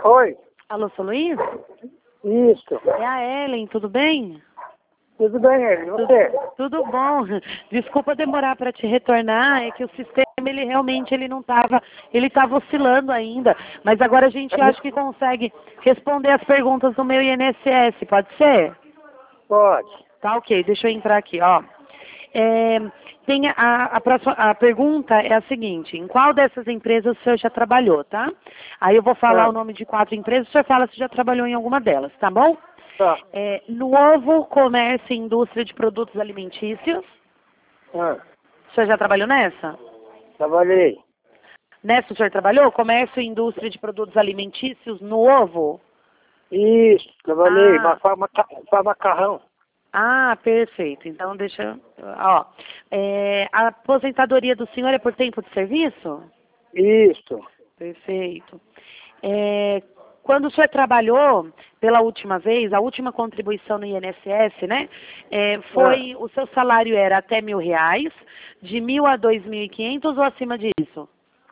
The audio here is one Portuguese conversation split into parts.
Oi, Alô, seu Luiz? isso. É a Ellen, tudo bem? Tudo bem, Ellen? Você? Tudo bom. Desculpa demorar para te retornar, é que o sistema ele realmente ele estava oscilando ainda, mas agora a gente acha que consegue responder as perguntas do meu INSS, pode ser? Pode. Tá, ok, deixa eu entrar aqui, ó. Tem a pergunta é a seguinte: em qual dessas empresas o senhor já trabalhou, tá? Aí eu vou falar Ah, o nome de 4 empresas, o senhor fala se já trabalhou em alguma delas, tá bom? tá. Novo Comércio e Indústria de Produtos Alimentícios. Ah, O senhor já trabalhou nessa? trabalhei. Nessa o senhor trabalhou? Comércio e Indústria de Produtos Alimentícios no Ovo? Isso, trabalhei. Ah, Faz macarrão. perfeito. Então deixa. Ó, a aposentadoria do senhor é por tempo de serviço? Isso. Perfeito. Quando o senhor trabalhou pela última vez, a última contribuição no INSS, né? O seu salário era até R$ 1.000, de 1.000 a 2.500 ou acima disso?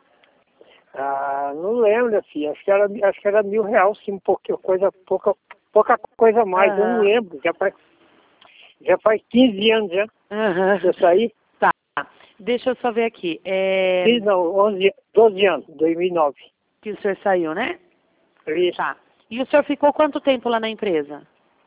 Não lembro, filha. Acho que era R$ 1.000, sim, pouca coisa a mais. Eu não Aham. lembro. Já faz 15 anos já. Aham. Eu saí. Tá. Deixa eu só ver aqui. 15, não, 12 anos, 2009. Que o senhor saiu, né? Isso. Tá. E o senhor ficou quanto tempo lá na empresa?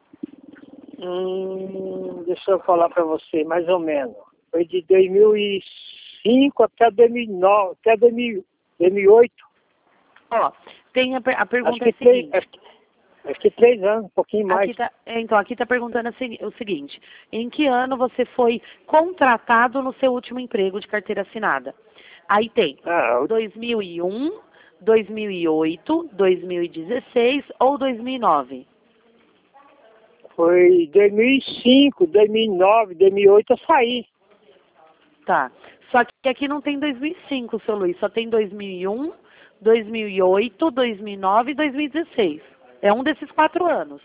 Deixa eu falar para você, mais ou menos. Foi de 2005 até 2009, até 2008. Ó, tem a Acho pergunta é que a seguinte. acho que 3 anos, um pouquinho mais. Aqui tá perguntando o seguinte: em que ano você foi contratado no seu último emprego de carteira assinada? Aí tem Ah, 2001, 2008, 2016 ou 2009? foi 2005, 2009, 2008 eu saí. Tá. Só que aqui não tem 2005, seu Luiz, só tem 2001, 2008, 2009 e 2016. É um desses 4 anos.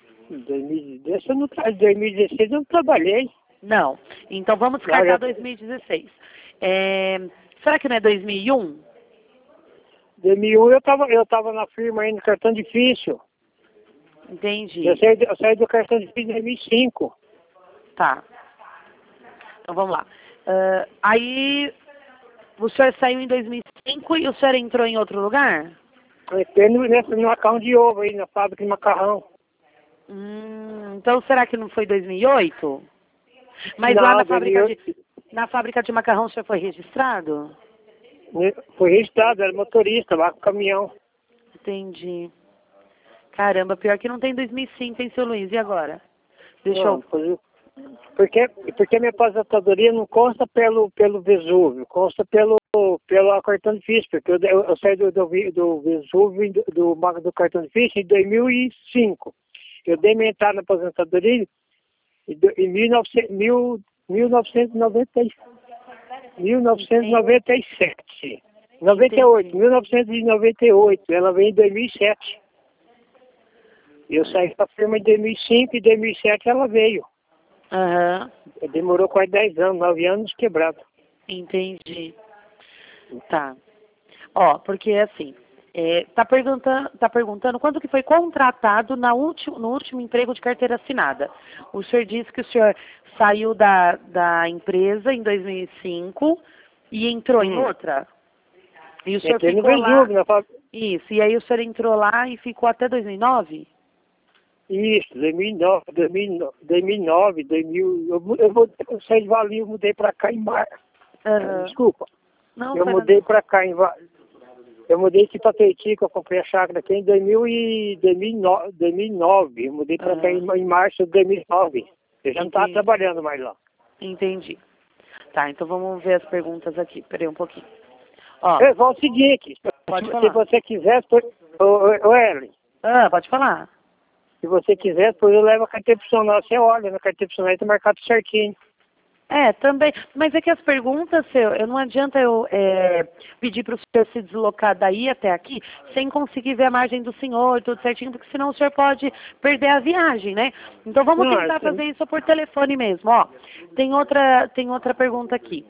2016 eu não trabalhei. Não. Então vamos Não, descartar 2016. Será que não é 2001? 2001 eu tava na firma aí no cartão difícil. Entendi. Eu saí do cartão difícil em 2005. Tá. Então vamos lá. Aí o senhor saiu em 2005 e o senhor entrou em outro lugar? Entrei no macarrão de ovo aí, na fábrica de macarrão. Então será que não foi 2008? Mas lá Não, 2008 na fábrica de macarrão o senhor foi registrado? foi registrado, era motorista lá com o caminhão. Entendi. Caramba, pior que não tem 2005, hein, seu Luiz? E agora? Deixa Não, eu... porque minha aposentadoria não consta pelo Vesúvio, consta pelo cartão difícil, porque eu saí do Vesúvio, do cartão difícil em 2005. Eu dei minha entrada na aposentadoria em 1997. 1998. Ela veio em 2007. Eu saí da firma em 2005 e em 2007 ela veio. Aham. Demorou quase 10 anos, 9 anos quebrado. Entendi. Tá. Ó, porque assim, tá perguntando quando que foi contratado no último emprego de carteira assinada. O senhor disse que o senhor saiu da empresa em 2005 e entrou em outra? E o senhor Entrei no ficou lá... Vesúvio, na fábrica. Isso, e aí o senhor entrou lá e ficou até 2009? Isso, 2009, 2000. Eu saí de Valinho, mudei para cá em março. Aham. Desculpa. Não, Eu foi mudei para cá eu mudei aqui para Teiti, que eu comprei a chácara aqui em 2009. Eu mudei para cá em março de 2009. Eu já não estava trabalhando mais lá. Entendi. Tá, então vamos ver as perguntas aqui. Peraí um pouquinho. Ó, É o seguinte, pode se falar. você quiser, ô Ellen, Pode falar. se você quiser, depois eu levo a carteira profissional. Você olha na carteira profissional, está marcado certinho. Também. Mas é que as perguntas, não adianta eu pedir para o senhor se deslocar daí até aqui sem conseguir ver a margem do senhor, tudo certinho, porque senão o senhor pode perder a viagem, né? Então vamos tentar fazer isso por telefone mesmo, ó. Tem outra pergunta aqui.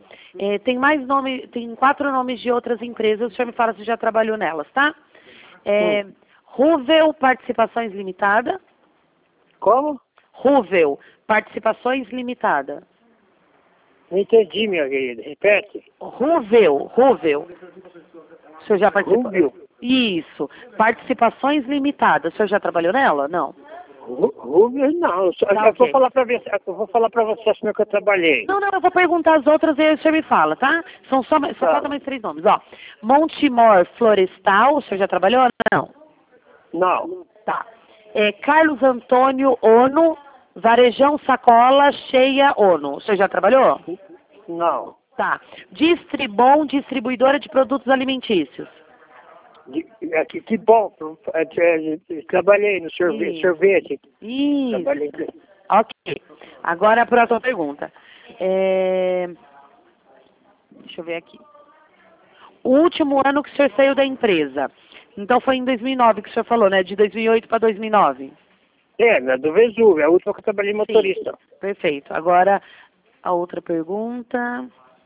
Tem 4 nomes de outras empresas, o senhor me fala se já trabalhou nelas, tá? Ruvel Participações Limitada. Como? Ruvel Participações Limitada. Não entendi, minha querida. Repete. Ruvel. O senhor já participou? Rubio. Isso. Participações Limitadas. O senhor já trabalhou nela? Não. Rubio, não. Eu Tá, vou ok. falar pra você, como é que eu trabalhei. Não, eu vou perguntar as outras e aí o senhor me fala, tá? Só Tá. falta mais 3 nomes, ó. Montemor Florestal, o senhor já trabalhou? Não. Não. Tá. Carlos Antônio Ono, Varejão Sacola Cheia Ono. O senhor já trabalhou? Não. Tá. Distribom, distribuidora de produtos alimentícios. Que bom. Trabalhei no Isso. sorvete. Isso. Trabalhei. Ok. Agora a próxima pergunta. Deixa eu ver aqui. O último ano que o senhor saiu da empresa. Então foi em 2009 que o senhor falou, né? De 2008 para 2009. Na do Vesúvio. A última que eu trabalhei motorista. Sim. Perfeito. Agora a outra pergunta.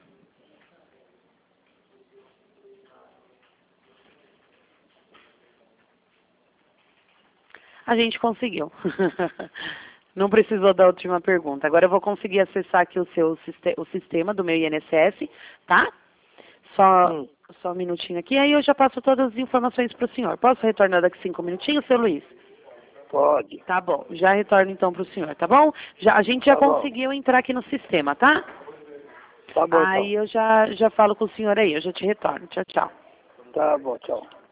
A gente conseguiu. Não precisou da última pergunta. Agora eu vou conseguir acessar aqui o sistema do meu INSS, tá? Só um minutinho aqui, aí eu já passo todas as informações para o senhor. Posso retornar daqui 5 minutinhos, seu Luiz? Pode. Tá bom, já retorno então para o senhor, tá bom? A gente já conseguiu entrar aqui no sistema, tá? Tá bom, Aí eu já falo com o senhor aí, eu já te retorno. Tchau, tchau. Tá bom, tchau.